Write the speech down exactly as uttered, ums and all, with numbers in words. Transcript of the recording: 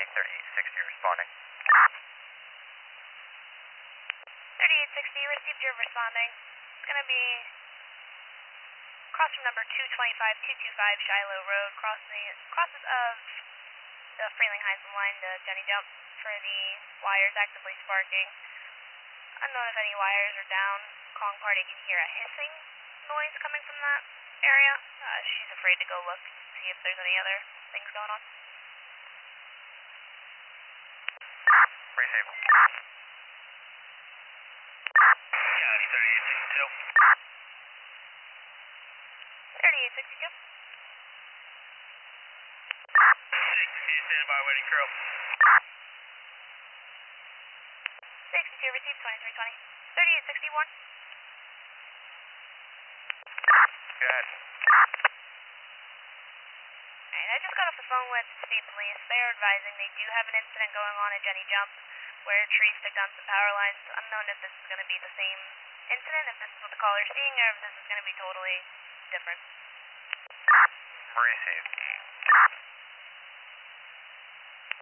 thirty-eight sixty responding. thirty-eight sixty, received your responding. It's going to be across from number two twenty-five, two twenty-five Shiloh Road, cross the, crosses of the Freeling Hines line to Jenny Jump for the wires actively sparking. Unknown if any wires are down. Calling party can hear a hissing noise coming from that area. Uh, she's afraid to go look, see if there's any other things going on. Receive. County thirty-eight sixty-two. thirty-eight sixty-two. sixty, stand by, waiting crew. sixty-two, received twenty-three twenty. thirty-eight sixty-one. Go ahead. Alright, I just got off the phone with State Police. They're advising they do have an incident going on at Jenny Jump where trees took down some power lines. Unknown if this is going to be the same incident, if this is what the caller's seeing, or if this is going to be totally different. Receive.